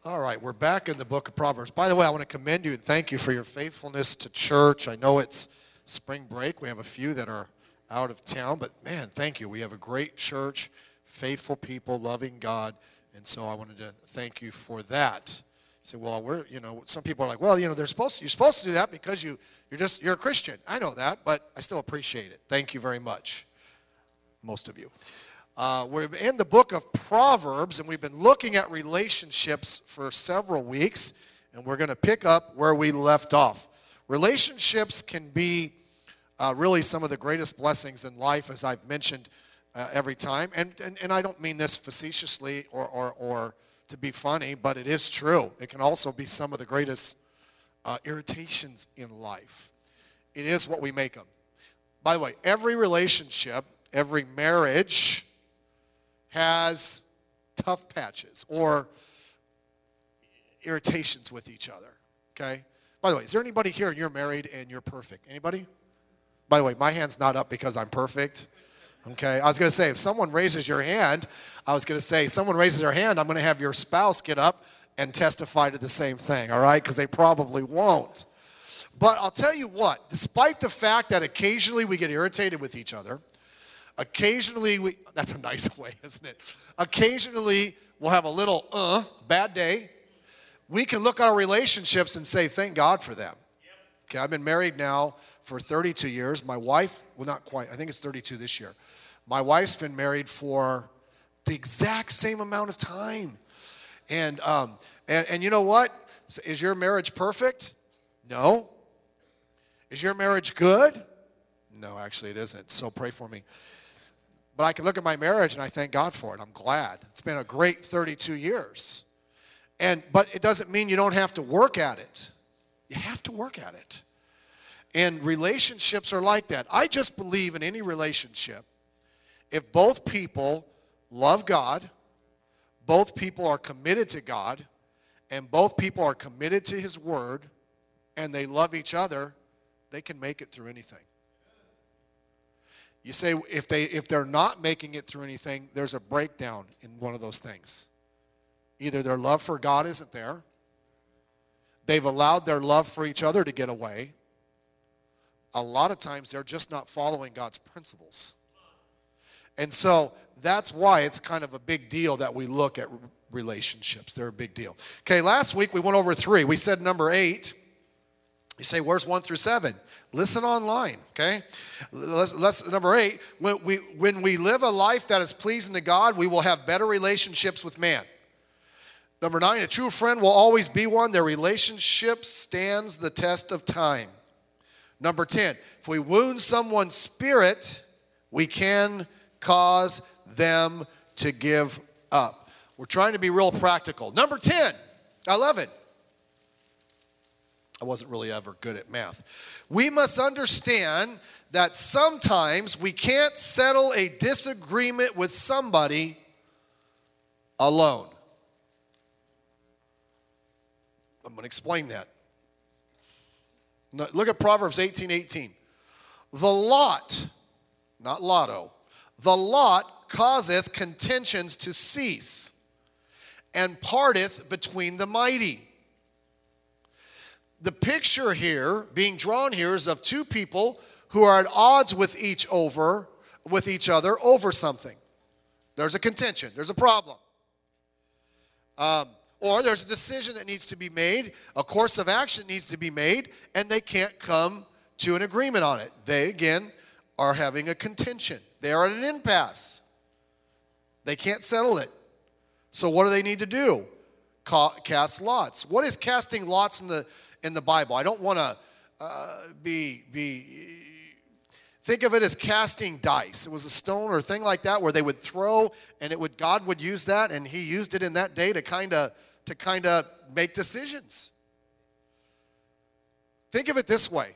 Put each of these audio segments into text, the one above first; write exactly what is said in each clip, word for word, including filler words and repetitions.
All right, we're back in the book of Proverbs. By the way, I want to commend you and thank you for your faithfulness to church. I know it's spring break. We have a few that are out of town, but man, thank you. We have a great church, faithful people, loving God, and so I wanted to thank you for that. Say, well, we're, you know, some people are like, well, you know, they're supposed to, you're supposed to do that because you, you're just, you're a Christian. I know that, but I still appreciate it. Thank you very much, most of you. Uh, we're in the book of Proverbs, and we've been looking at relationships for several weeks, and we're going to pick up where we left off. Relationships can be uh, really some of the greatest blessings in life, as I've mentioned uh, every time. And, and and I don't mean this facetiously or, or, or to be funny, but it is true. It can also be some of the greatest uh, irritations in life. It is what we make them. By the way, every relationship, every marriage has tough patches or irritations with each other, okay? By the way, is there anybody here and you're married and you're perfect? Anybody? By the way, my hand's not up because I'm perfect, okay? I was going to say, if someone raises your hand, I was going to say, someone raises their hand, I'm going to have your spouse get up and testify to the same thing, all right? Because they probably won't. But I'll tell you what, despite the fact that occasionally we get irritated with each other, occasionally we, that's a nice way, isn't it? Occasionally we'll have a little, uh, bad day. We can look at our relationships and say, thank God for them. Okay, I've been married now for thirty-two years. My wife, well, not quite, I think it's thirty-two this year. My wife's been married for the exact same amount of time. And, um, and, and you know what? Is your marriage perfect? No. Is your marriage good? No, actually it isn't. So pray for me. But I can look at my marriage and I thank God for it. I'm glad. It's been a great thirty-two years. And but it doesn't mean you don't have to work at it. You have to work at it. And relationships are like that. I just believe in any relationship, if both people love God, both people are committed to God, and both people are committed to His Word, and they love each other, they can make it through anything. You say if, they, if they're not making it through anything, there's a breakdown in one of those things. Either their love for God isn't there, they've allowed their love for each other to get away. A lot of times they're just not following God's principles. And so that's why it's kind of a big deal that we look at relationships. They're a big deal. Okay, last week we went over three. We said number eight. You say, where's one through seven? Listen online, okay? Let's, let's, number eight, when we, when we live a life that is pleasing to God, we will have better relationships with man. Number nine, a true friend will always be one. Their relationship stands the test of time. Number ten, if we wound someone's spirit, we can cause them to give up. We're trying to be real practical. Number ten, eleven. I wasn't really ever good at math. We must understand that sometimes we can't settle a disagreement with somebody alone. I'm going to explain that. Look at Proverbs eighteen eighteen. The lot, not lotto, the lot causeth contentions to cease, and parteth between the mighty. The picture here, being drawn here, is of two people who are at odds with each over, with each other over something. There's a contention. There's a problem. Um, or there's a decision that needs to be made. A course of action needs to be made, and they can't come to an agreement on it. They, again, are having a contention. They are at an impasse. They can't settle it. So what do they need to do? Ca- cast lots. What is casting lots in the in the Bible? I don't want to uh, be be. Think of it as casting dice. It was a stone or a thing like that where they would throw, and it would God would use that, and He used it in that day to kind of to kind of make decisions. Think of it this way.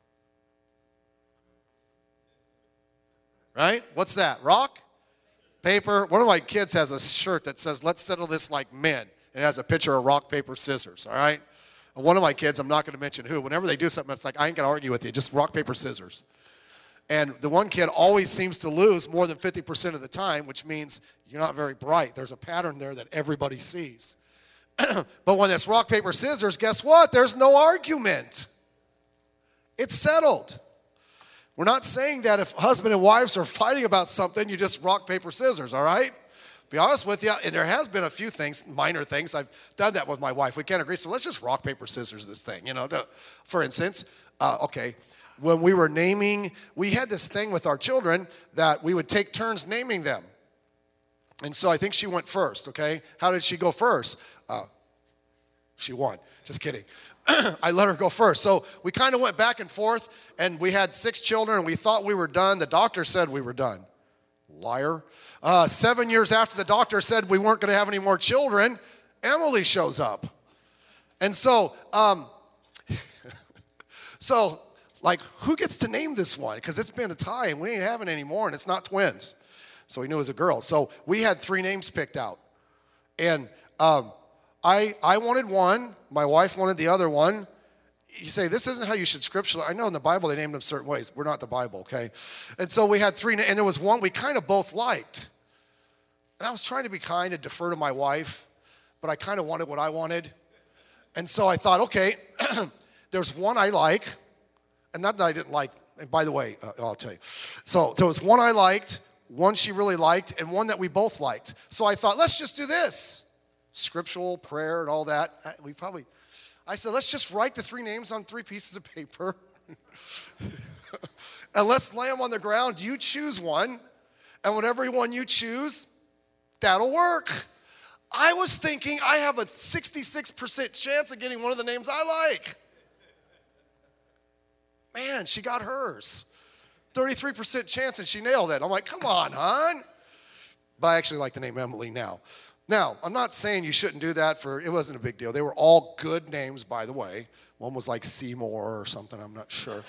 Right? What's that? Rock? Paper? One of my kids has a shirt that says, "Let's settle this like men." It has a picture of rock, paper, scissors, all right? One of my kids, I'm not going to mention who, whenever they do something, it's like, I ain't going to argue with you, just rock, paper, scissors. And the one kid always seems to lose more than fifty percent of the time, which means you're not very bright. There's a pattern there that everybody sees. But when it's rock, paper, scissors, guess what? There's no argument. It's settled. We're not saying that if husband and wives are fighting about something, you just rock, paper, scissors, all right? Be honest with you, and there has been a few things, minor things. I've done that with my wife. We can't agree, so let's just rock, paper, scissors this thing, you know. For instance, uh, okay, when we were naming, we had this thing with our children that we would take turns naming them. And so I think she went first, okay? How did she go first? Uh, she won. Just kidding. I let her go first. So we kind of went back and forth, and we had six children, and we thought we were done. The doctor said we were done. Liar. Uh, seven years after the doctor said we weren't going to have any more children, Emily shows up. And so, um, so, like, who gets to name this one? Because it's been a tie, and we ain't having any more, and it's not twins. So we knew it was a girl. So we had three names picked out. And um, I I wanted one. My wife wanted the other one. You say, this isn't how you should scripturally. I know in the Bible they named them certain ways. We're not the Bible, okay? And so we had three, and there was one we kind of both liked. And I was trying to be kind and defer to my wife, but I kind of wanted what I wanted. And so I thought, okay, there's one I like, and not that I didn't like, and by the way, uh, I'll tell you. So there was one I liked, one she really liked, and one that we both liked. So I thought, let's just do this. Scriptural, prayer, and all that. We probably, I said, let's just write the three names on three pieces of paper. And let's lay them on the ground. You choose one, and whatever one you choose, that'll work. I was thinking I have a sixty-six percent chance of getting one of the names I like. Man, she got hers. thirty-three percent chance, and she nailed it. I'm like, come on, hon. But I actually like the name Emily now. Now, I'm not saying you shouldn't do that for, it wasn't a big deal. They were all good names, by the way. One was like Seymour or something, I'm not sure.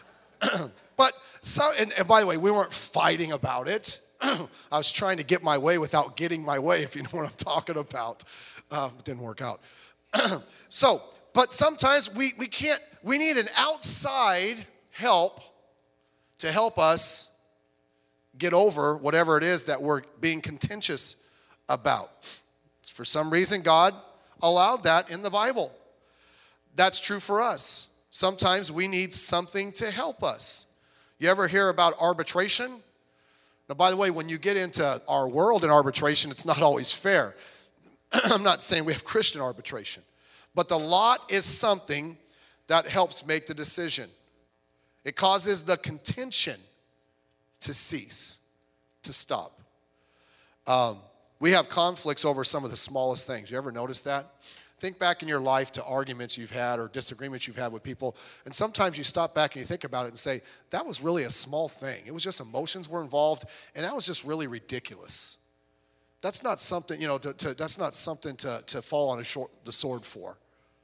But, so, and, and by the way, we weren't fighting about it. I was trying to get my way without getting my way, if you know what I'm talking about. Um, it didn't work out. So, but sometimes we, we can't, we need an outside help to help us get over whatever it is that we're being contentious about. For some reason, God allowed that in the Bible. That's true for us. Sometimes we need something to help us. You ever hear about arbitration? Now, by the way, when you get into our world in arbitration, it's not always fair. I'm not saying we have Christian arbitration, but the lot is something that helps make the decision. It causes the contention to cease, to stop. Um, we have conflicts over some of the smallest things. You ever notice that? Think back in your life to arguments you've had or disagreements you've had with people, and sometimes you stop back and you think about it and say, that was really a small thing. It was just emotions were involved, and that was just really ridiculous. That's not something, you know, to, to, that's not something to, to fall on a short, the sword for.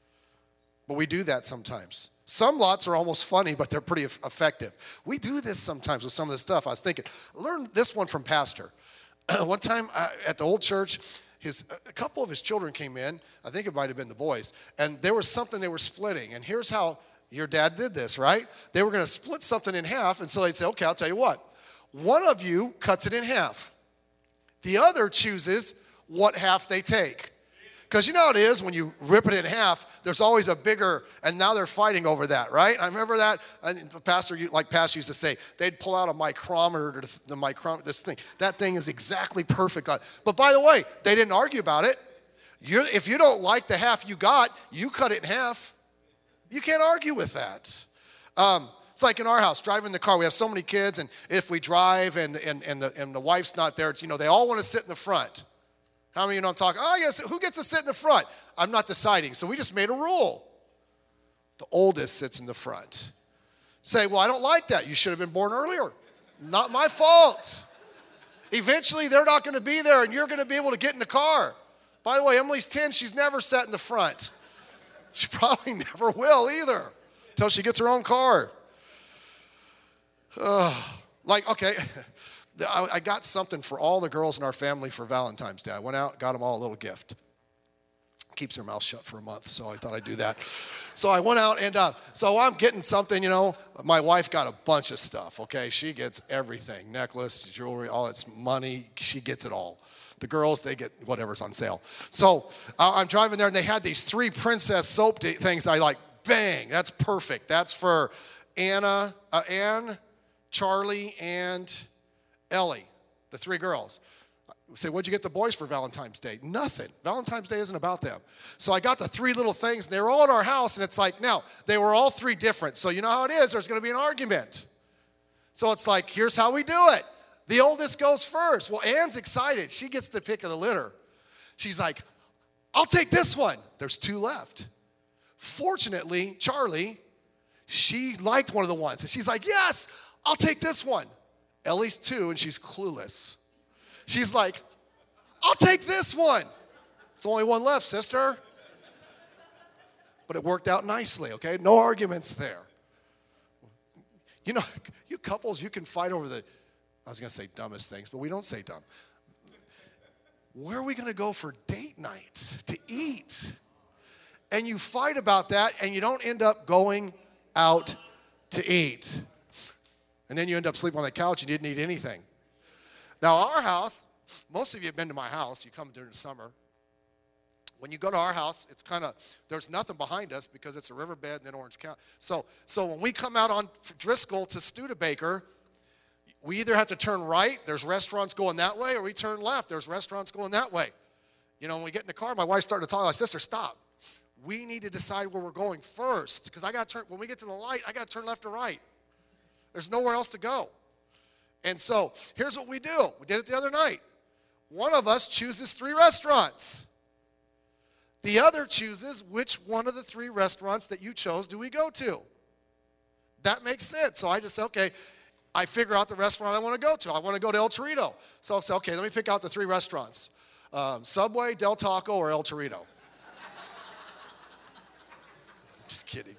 But we do that sometimes. Some lots are almost funny, but they're pretty effective. We do this sometimes with some of this stuff. I was thinking, learn this one from Pastor. One time uh, at the old church, his a couple of his children came in. I think it might have been the boys. And there was something they were splitting. And here's how your dad did this, right? They were going to split something in half. And so they'd say, okay, I'll tell you what. One of you cuts it in half. The other chooses what half they take. Because you know how it is when you rip it in half, there's always a bigger, and now they're fighting over that, right? I remember that, and the pastor, like Pastor used to say, they'd pull out a micrometer, the micrometer, this thing. That thing is exactly perfect. But by the way, they didn't argue about it. You're, if you don't like the half you got, you cut it in half. You can't argue with that. Um, it's like in our house, driving the car. We have so many kids, and if we drive and, and, and, the, and the wife's not there, it's, you know, they all want to sit in the front. How many of you know I'm talking? Oh, yes, who gets to sit in the front? I'm not deciding, so we just made a rule. The oldest sits in the front. Say, well, I don't like that. You should have been born earlier. Not my fault. Eventually, they're not going to be there, and you're going to be able to get in the car. By the way, Emily's ten. She's never sat in the front. She probably never will either until she gets her own car. Uh, like, okay. I got something for all the girls in our family for Valentine's Day. I went out, got them all a little gift. Keeps their mouth shut for a month, so I thought I'd do that. So I went out, and uh, so I'm getting something, you know. My wife got a bunch of stuff, okay? She gets everything, necklace, jewelry, all its money. She gets it all. The girls, they get whatever's on sale. So uh, I'm driving there, and they had these three princess soap d- things. I like, bang, that's perfect. That's for Anna, uh, Ann, Charlie, and Ellie, the three girls. We say, what'd you get the boys for Valentine's Day? Nothing. Valentine's Day isn't about them. So I got the three little things, and they were all in our house, and it's like, now, they were all three different. So you know how it is. There's going to be an argument. So it's like, here's how we do it. The oldest goes first. Well, Ann's excited. She gets the pick of the litter. She's like, I'll take this one. There's two left. Fortunately, Charlie, she liked one of the ones. And she's like, yes, I'll take this one. Ellie's two, and she's clueless. She's like, I'll take this one. It's only one left, sister. But it worked out nicely, okay? No arguments there. You know, you couples, you can fight over the, I was going to say dumbest things, but we don't say dumb. Where are we going to go for date night to eat? And you fight about that, and you don't end up going out to eat. And then you end up sleeping on the couch and you didn't eat anything. Now, our house, most of you have been to my house. You come during the summer. When you go to our house, it's kind of, there's nothing behind us because it's a riverbed and then Orange County. So, so when we come out on Driscoll to Studebaker, we either have to turn right, there's restaurants going that way, or we turn left, there's restaurants going that way. You know, when we get in the car, my wife's starting to talk, like, sister, stop. We need to decide where we're going first, because I got to turn, when we get to the light, I got to turn left or right. There's nowhere else to go. And so, here's what we do. We did it the other night. One of us chooses three restaurants. The other chooses which one of the three restaurants that you chose do we go to. That makes sense. So I just say, okay, I figure out the restaurant I want to go to. I want to go to El Torito. So I'll say, okay, let me pick out the three restaurants. Um, Subway, Del Taco, or El Torito. Just kidding.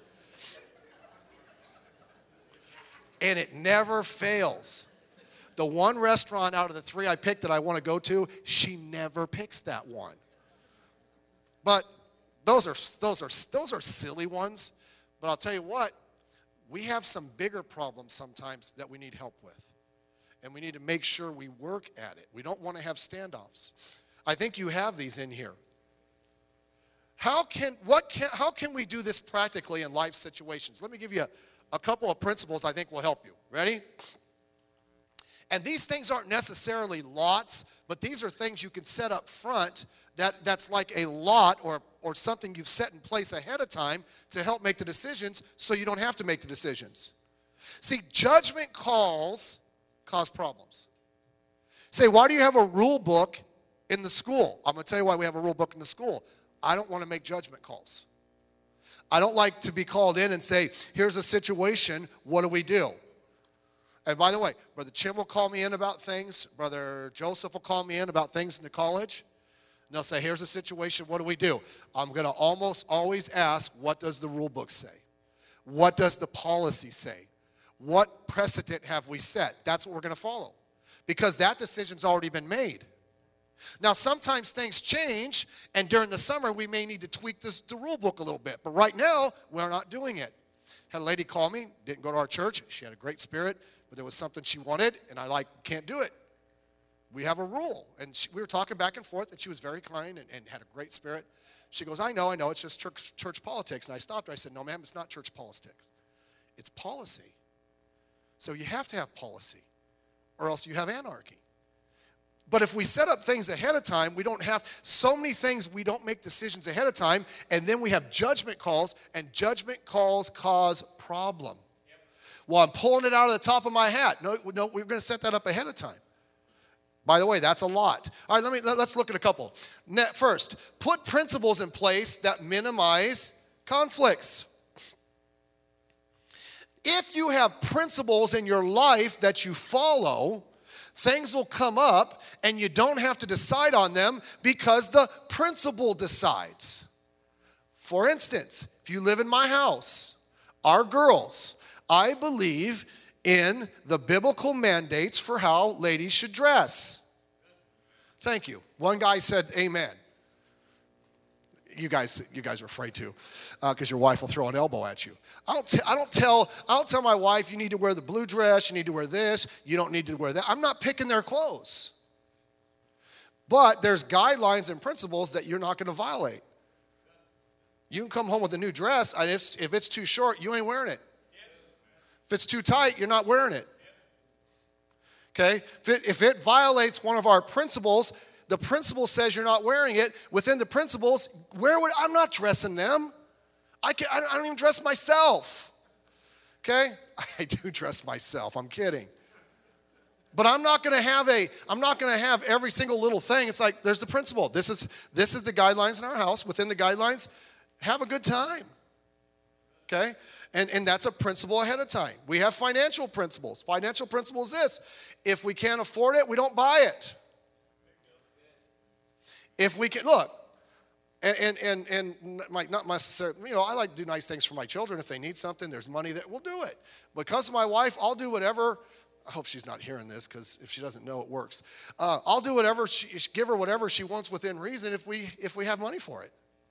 And it never fails. The one restaurant out of the three I picked that I want to go to, she never picks that one. But those are, those are, those are silly ones. But I'll tell you what, we have some bigger problems sometimes that we need help with. And we need to make sure we work at it. We don't want to have standoffs. I think you have these in here. How can, what can, how can we do this practically in life situations? Let me give you a, a couple of principles I think will help you. Ready? And these things aren't necessarily lots, but these are things you can set up front that, that's like a lot or, or something you've set in place ahead of time to help make the decisions so you don't have to make the decisions. See, judgment calls cause problems. Say, why do you have a rule book in the school? I'm going to tell you why we have a rule book in the school. I don't want to make judgment calls. I don't like to be called in and say, here's a situation, what do we do? And by the way, Brother Chim will call me in about things. Brother Joseph will call me in about things in the college. And they'll say, here's a situation, what do we do? I'm going to almost always ask, what does the rule book say? What does the policy say? What precedent have we set? That's what we're going to follow. Because that decision's already been made. Now, sometimes things change, and during the summer, we may need to tweak this, the rule book a little bit. But right now, we're not doing it. Had a lady call me, didn't go to our church. She had a great spirit, but there was something she wanted, and I like, can't do it. We have a rule. And she, we were talking back and forth, and she was very kind and, and had a great spirit. She goes, I know, I know, it's just church, church politics. And I stopped her. I said, no, ma'am, it's not church politics. It's policy. So you have to have policy, or else you have anarchy. But if we set up things ahead of time, we don't have so many things, we don't make decisions ahead of time, and then we have judgment calls, and judgment calls cause problem. Yep. Well, I'm pulling it out of the top of my hat. No, no, we're going to set that up ahead of time. By the way, that's a lot. All right, let me, let, let's look at a couple. First, put principles in place that minimize conflicts. If you have principles in your life that you follow, things will come up and you don't have to decide on them because the principle decides. For instance, if you live in my house, our girls, I believe in the biblical mandates for how ladies should dress. Thank you. One guy said amen. You guys, you guys are afraid to, because uh, your wife will throw an elbow at you. I don't, t- I don't tell, I don't tell my wife, you need to wear the blue dress, you need to wear this, you don't need to wear that. I'm not picking their clothes. But there's guidelines and principles that you're not going to violate. You can come home with a new dress, and if, if it's too short, you ain't wearing it. If it's too tight, you're not wearing it. Okay? If it, if it violates one of our principles, the principle says you're not wearing it. Within the principles, where would I'm not dressing them. I, can, I don't even dress myself. Okay? I do dress myself. I'm kidding. But I'm not going to have a I'm not going to have every single little thing. It's like there's the principle. This is this is the guidelines in our house. Within the guidelines, have a good time. Okay? And and that's a principle ahead of time. We have financial principles. Financial principle is this. If we can't afford it, we don't buy it. If we can look, and and and, and my, not necessarily, you know, I like to do nice things for my children. If they need something, there's money that we'll do it. Because of my wife, I'll do whatever. I hope she's not hearing this, because if she doesn't know, it works. Uh, I'll do whatever she, give her whatever she wants within reason if we if we have money for it.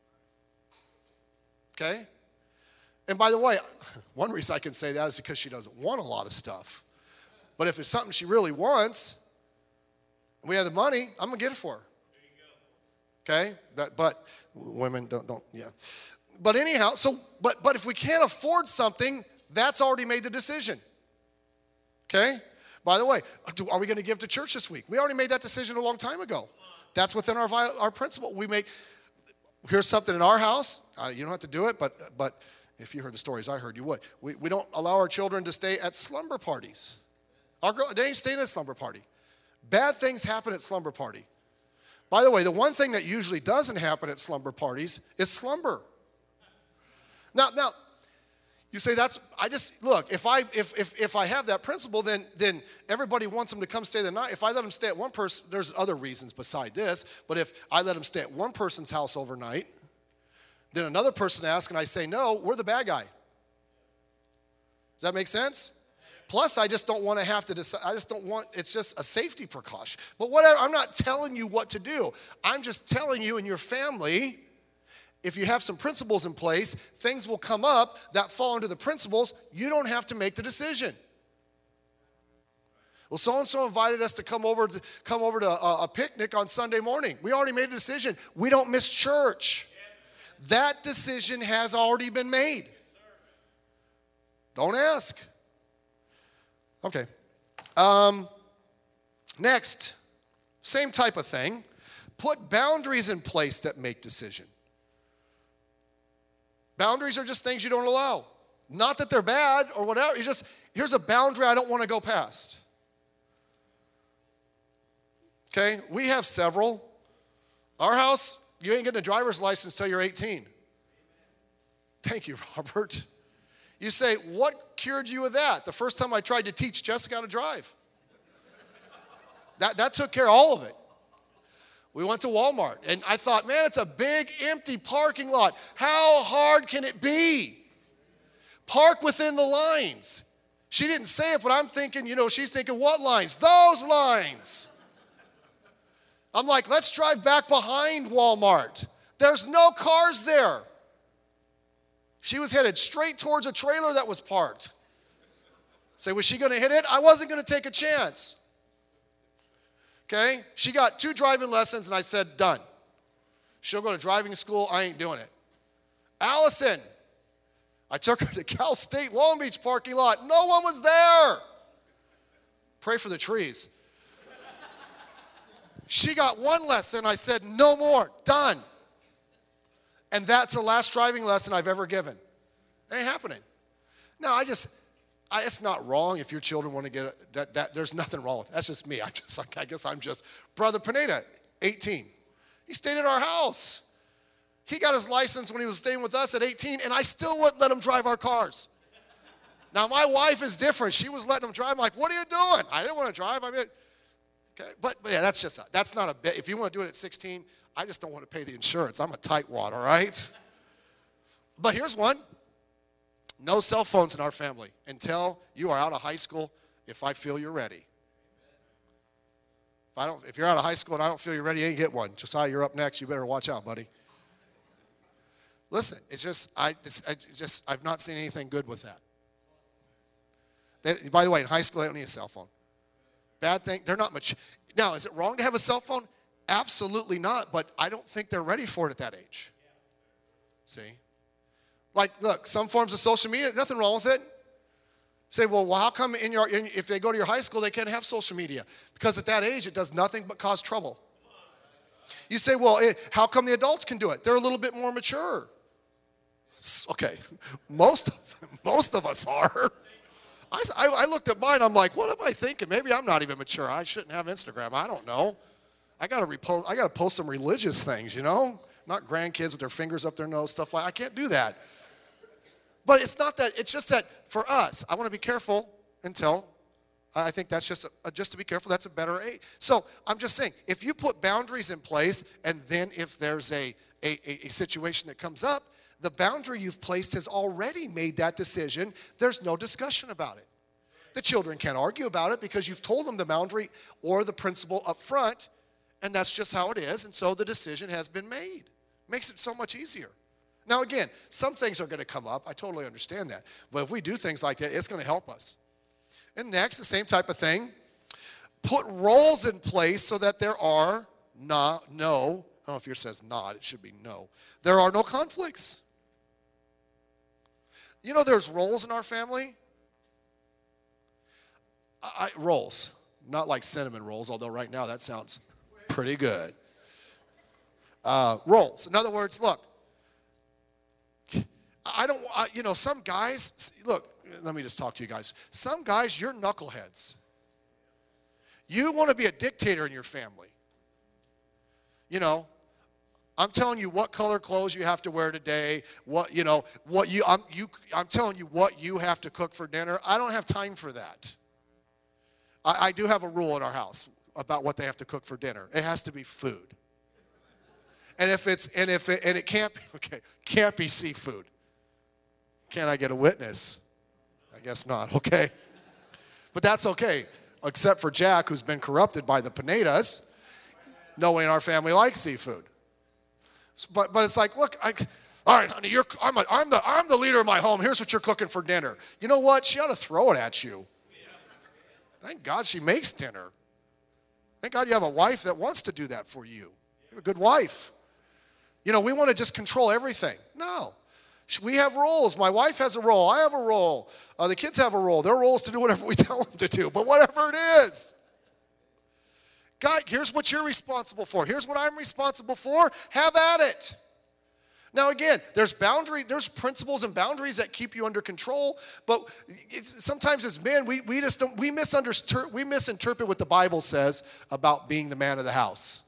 Okay? And by the way, one reason I can say that is because she doesn't want a lot of stuff. But if it's something she really wants, and we have the money, I'm gonna get it for her. Okay? That, but women don't don't yeah. But anyhow, so but but if we can't afford something, that's already made the decision. Okay? By the way, are we going to give to church this week? We already made that decision a long time ago. That's within our our principle. We make, here's something in our house. Uh, you don't have to do it, but but if you heard the stories I heard, you would. We, we don't allow our children to stay at slumber parties. Our girl, they ain't staying at a slumber party. Bad things happen at slumber party. By the way, the one thing that usually doesn't happen at slumber parties is slumber. Now, now, you say that's, I just, look, if I if if if I have that principle, then then everybody wants them to come stay the night. If I let them stay at one person, there's other reasons beside this, but if I let them stay at one person's house overnight, then another person asks and I say no, we're the bad guy. Does that make sense? Plus, I just don't want to have to decide, I just don't want, it's just a safety precaution. But whatever, I'm not telling you what to do. I'm just telling you and your family, if you have some principles in place, things will come up that fall into the principles. You don't have to make the decision. Well, so-and-so invited us to come over to, come over to a, a picnic on Sunday morning. We already made a decision. We don't miss church. That decision has already been made. Don't ask. Okay. Um, next, same type of thing. Put boundaries in place that make decision. Boundaries are just things you don't allow. Not that they're bad or whatever. It's just, here's a boundary I don't want to go past. Okay, we have several. Our house, you ain't getting a driver's license till you're eighteen. Thank you, Robert. You say, what cured you of that? The first time I tried to teach Jessica how to drive. That, that took care of all of it. We went to Walmart, and I thought, man, it's a big, empty parking lot. How hard can it be? Park within the lines. She didn't say it, but I'm thinking, you know, she's thinking, what lines? Those lines. I'm like, let's drive back behind Walmart. There's no cars there. She was headed straight towards a trailer that was parked. Say, was she going to hit it? I wasn't going to take a chance. Okay? She got two driving lessons, and I said, done. She'll go to driving school. I ain't doing it. Allison, I took her to Cal State Long Beach parking lot. No one was there. Pray for the trees. She got one lesson. I said, no more. Done. And that's the last driving lesson I've ever given. It ain't happening. No, I just, I, it's not wrong if your children want to get, a, that, that, there's nothing wrong with it. That's just me. I'm just like, I guess I'm just, Brother Pineda, eighteen. He stayed at our house. He got his license when he was staying with us at eighteen, and I still wouldn't let him drive our cars. Now, my wife is different. She was letting him drive. I'm like, what are you doing? I didn't want to drive. I mean, okay. But, but yeah, that's just, a, that's not a bit. If you want to do it at sixteen, I just don't want to pay the insurance. I'm a tightwad, all right? But here's one. No cell phones in our family until you are out of high school if I feel you're ready. If, I don't, if you're out of high school and I don't feel you're ready, you ain't get one. Josiah, you're up next. You better watch out, buddy. Listen, it's just, I, it's, I just, I've not seen anything good with that. They, by the way, in high school, they don't need a cell phone. Bad thing, they're not much. Now, is it wrong to have a cell phone? Absolutely not, but I don't think they're ready for it at that age. See? Like, look, some forms of social media, nothing wrong with it. Say, well, well how come in your, in, if they go to your high school, they can't have social media? Because at that age, it does nothing but cause trouble. You say, well, it, how come the adults can do it? They're a little bit more mature. Okay, most, most of us are. I, I looked at mine, I'm like, what am I thinking? Maybe I'm not even mature. I shouldn't have Instagram. I don't know. I gotta repost, I gotta post some religious things, you know? Not grandkids with their fingers up their nose, stuff like that. I can't do that. But it's not that, it's just that for us, I want to be careful until, I think that's just, a, just to be careful, that's a better age. So I'm just saying, if you put boundaries in place, and then if there's a, a, a situation that comes up, the boundary you've placed has already made that decision. There's no discussion about it. The children can't argue about it because you've told them the boundary or the principle up front, and that's just how it is, and so the decision has been made. Makes it so much easier. Now again, some things are going to come up. I totally understand that. But if we do things like that, it's going to help us. And next, the same type of thing. Put roles in place so that there are not, no, I don't know if yours says not, it should be no. There are no conflicts. You know there's roles in our family? I, roles. Not like cinnamon rolls, although right now that sounds pretty good. Uh, roles. In other words, look, I don't, I, you know, some guys, look, let me just talk to you guys. Some guys, you're knuckleheads. You want to be a dictator in your family. You know, I'm telling you what color clothes you have to wear today, what, you know, what you, I'm, you, I'm telling you what you have to cook for dinner. I don't have time for that. I, I do have a rule in our house about what they have to cook for dinner. It has to be food. And if it's, and if it, and it can't be, okay, can't be seafood. Can I get a witness? I guess not, okay. But that's okay, except for Jack, who's been corrupted by the Pinedas. No one in our family likes seafood. But, but it's like, look, I, all right, honey, you're, I'm, a, I'm, the, I'm the leader of my home. Here's what you're cooking for dinner. You know what? She ought to throw it at you. Thank God she makes dinner. Thank God you have a wife that wants to do that for you. You have a good wife. You know, we want to just control everything. No. We have roles. My wife has a role. I have a role. Uh, the kids have a role. Their role is to do whatever we tell them to do. But whatever it is. God, here's what you're responsible for. Here's what I'm responsible for. Have at it. Now again, there's boundary, there's principles and boundaries that keep you under control, but it's, sometimes as men, we, we just don't, we misunderstand, we misinterpret what the Bible says about being the man of the house.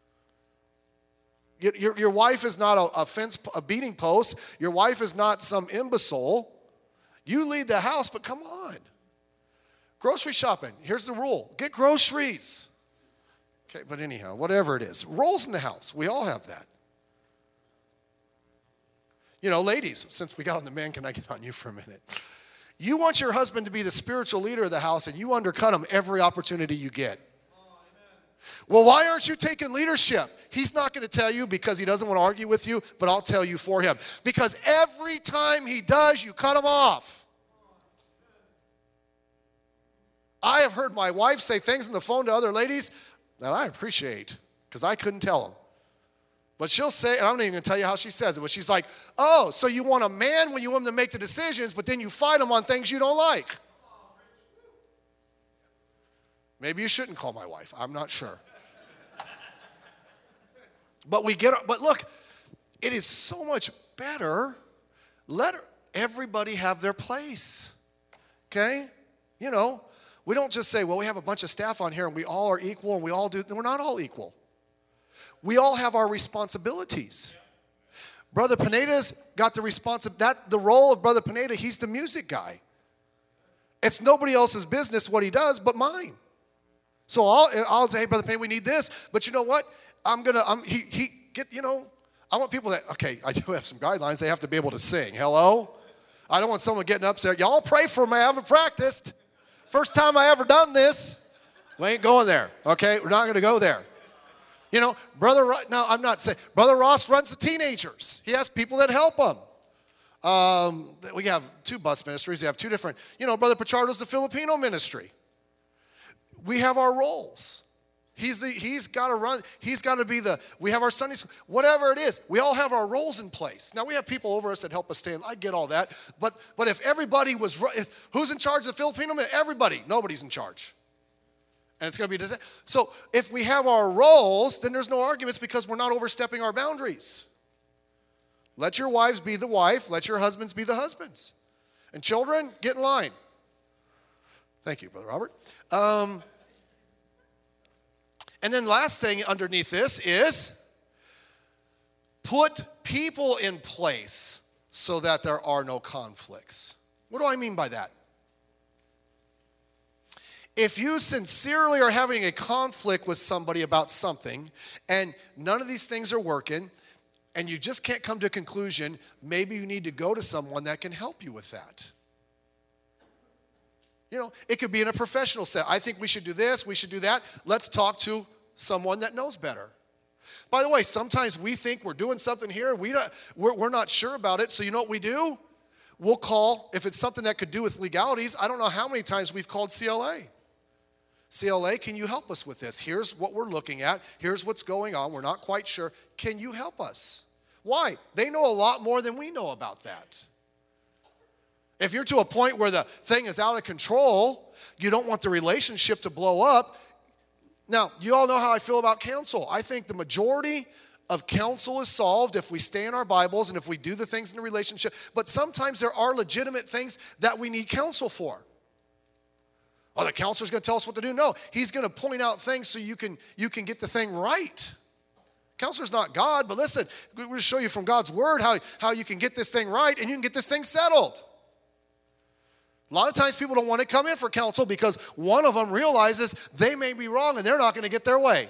Your, your, your wife is not a, a fence, a beating post. Your wife is not some imbecile. You lead the house, but come on. Grocery shopping, here's the rule. Get groceries. Okay, but anyhow, whatever it is. Roles in the house, we all have that. You know, ladies, since we got on the men, can I get on you for a minute? You want your husband to be the spiritual leader of the house, and you undercut him every opportunity you get. Well, why aren't you taking leadership? He's not going to tell you because he doesn't want to argue with you, but I'll tell you for him. Because every time he does, you cut him off. I have heard my wife say things on the phone to other ladies that I appreciate because I couldn't tell them. But she'll say, and I'm not even going to tell you how she says it, but she's like, oh, so you want a man when you want him to make the decisions, but then you fight him on things you don't like. Maybe you shouldn't call my wife. I'm not sure. But we get, but look, it is so much better. Let everybody have their place. Okay? You know, we don't just say, well, we have a bunch of staff on here and we all are equal and we all do. We're not all equal. We all have our responsibilities. Brother Pineda's got the responsibility, that the role of Brother Pineda, he's the music guy. It's nobody else's business what he does but mine. So I'll, I'll say, hey, Brother Pineda, we need this. But you know what? I'm going to, I'm, he, he, get, you know, I want people that, okay, I do have some guidelines. They have to be able to sing. Hello? I don't want someone getting upset. Y'all pray for me. I haven't practiced. First time I ever done this. We ain't going there. Okay? We're not going to go there. You know, Brother, now I'm not saying, Brother Ross runs the teenagers. He has people that help him. Um, we have two bus ministries. We have two different, you know, Brother Pichardo's the Filipino ministry. We have our roles. He's the, he's got to run. He's got to be the, we have our Sunday school, whatever it is. We all have our roles in place. Now, we have people over us that help us stand. I get all that. But but if everybody was, if, who's in charge of the Filipino? Everybody. Nobody's in charge. And it's going to be, disaster. So if we have our roles, then there's no arguments because we're not overstepping our boundaries. Let your wives be the wife. Let your husbands be the husbands. And children, get in line. Thank you, Brother Robert. Um, and then last thing underneath this is put people in place so that there are no conflicts. What do I mean by that? If you sincerely are having a conflict with somebody about something and none of these things are working and you just can't come to a conclusion, maybe you need to go to someone that can help you with that. You know, it could be in a professional set. I think we should do this, we should do that. Let's talk to someone that knows better. By the way, sometimes we think we're doing something here, we don't, we're, we're not sure about it, so you know what we do? We'll call, if it's something that could do with legalities, I don't know how many times we've called C L A. C L A, can you help us with this? Here's what we're looking at. Here's what's going on. We're not quite sure. Can you help us? Why? They know a lot more than we know about that. If you're to a point where the thing is out of control, you don't want the relationship to blow up. Now, you all know how I feel about counsel. I think the majority of counsel is solved if we stay in our Bibles and if we do the things in the relationship. But sometimes there are legitimate things that we need counsel for. Oh, the counselor's going to tell us what to do? No, he's going to point out things so you can, you can get the thing right. Counselor's not God, but listen, we're going to show you from God's word how, how you can get this thing right and you can get this thing settled. A lot of times people don't want to come in for counsel because one of them realizes they may be wrong and they're not going to get their way.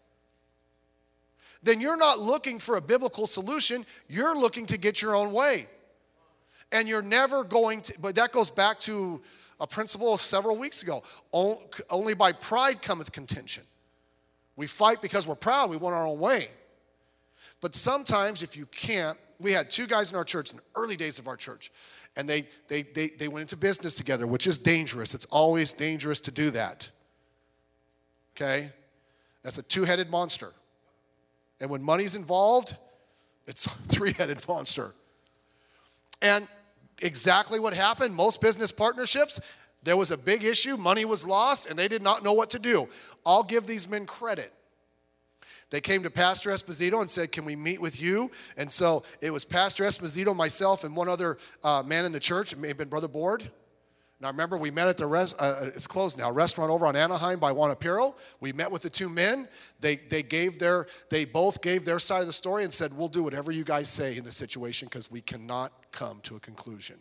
Then you're not looking for a biblical solution. You're looking to get your own way. And you're never going to, but that goes back to a principle several weeks ago. Only by pride cometh contention. We fight because we're proud. We want our own way. But sometimes if you can't, we had two guys in our church in the early days of our church. And they, they, they, they went into business together, which is dangerous. It's always dangerous to do that. Okay? That's a two-headed monster. And when money's involved, it's a three-headed monster. And exactly what happened, most business partnerships, there was a big issue, money was lost, and they did not know what to do. I'll give these men credit. They came to Pastor Esposito and said, can we meet with you? And so it was Pastor Esposito, myself, and one other uh, man in the church. It may have been Brother Board. And I remember we met at the, res- uh, it's closed now, restaurant over on Anaheim by Juan Apiro. We met with the two men. They they gave their, they both gave their side of the story and said, we'll do whatever you guys say in this situation because we cannot come to a conclusion.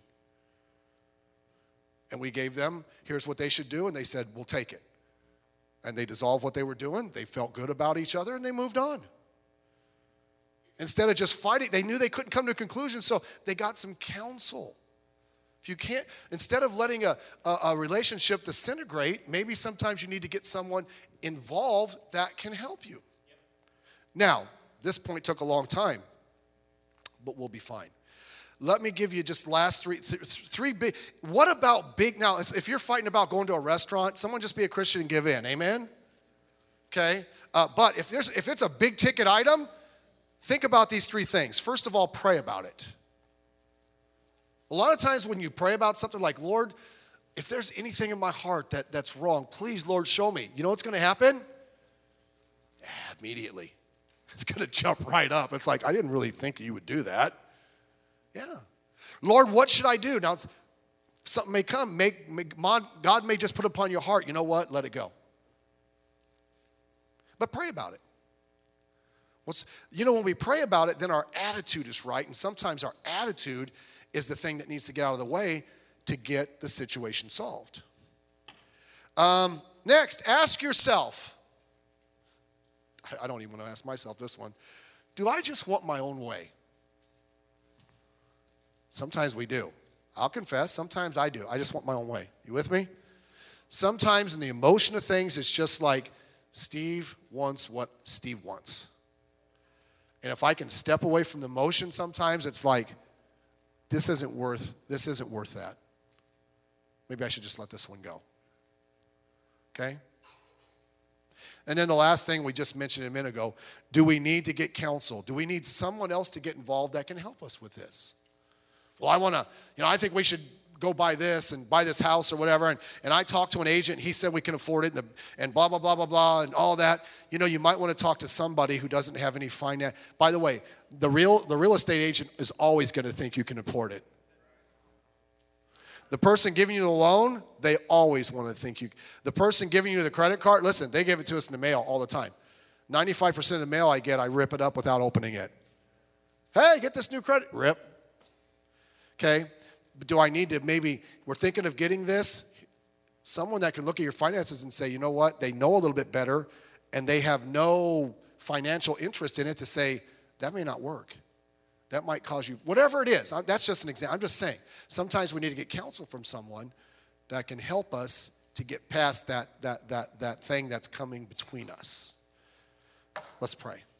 And we gave them, here's what they should do, and they said, we'll take it. And they dissolved what they were doing. They felt good about each other, and they moved on. Instead of just fighting, they knew they couldn't come to a conclusion, so they got some counsel. If you can't, instead of letting a, a, a relationship disintegrate, maybe sometimes you need to get someone involved that can help you. Now, this point took a long time, but we'll be fine. Let me give you just last three, th- three big, what about big, now if you're fighting about going to a restaurant, someone just be a Christian and give in, amen? Okay, uh, but if there's if it's a big ticket item, think about these three things. First of all, pray about it. A lot of times when you pray about something like, Lord, if there's anything in my heart that, that's wrong, please, Lord, show me. You know what's going to happen? Yeah, immediately. It's going to jump right up. It's like, I didn't really think you would do that. Yeah. Lord, what should I do? Now, something may come. May, may, God may just put upon your heart, you know what? Let it go. But pray about it. What's, you know, when we pray about it, then our attitude is right. And sometimes our attitude is the thing that needs to get out of the way to get the situation solved. Um, next, ask yourself. I don't even want to ask myself this one. Do I just want my own way? Sometimes we do. I'll confess, sometimes I do. I just want my own way. You with me? Sometimes in the emotion of things, it's just like Steve wants what Steve wants. And if I can step away from the emotion, sometimes it's like, this isn't worth, this isn't worth that. Maybe I should just let this one go. Okay? And then the last thing we just mentioned a minute ago, do we need to get counsel? Do we need someone else to get involved that can help us with this? Well, I want to, you know, I think we should go buy this and buy this house or whatever. And, and I talked to an agent. He said we can afford it and, the, and blah, blah, blah, blah, blah, and all that. You know, you might want to talk to somebody who doesn't have any finance. By the way, the real, the real estate agent is always going to think you can afford it. The person giving you the loan, they always want to think you. The person giving you the credit card, listen, they give it to us in the mail all the time. ninety-five percent of the mail I get, I rip it up without opening it. Hey, get this new credit. Rip. Okay. But do I need to maybe, we're thinking of getting this? Someone that can look at your finances and say, you know what, they know a little bit better, and they have no financial interest in it to say, that may not work. That might cause you, whatever it is. That's just an example. I'm just saying, sometimes we need to get counsel from someone that can help us to get past that, that, that, that thing that's coming between us. Let's pray.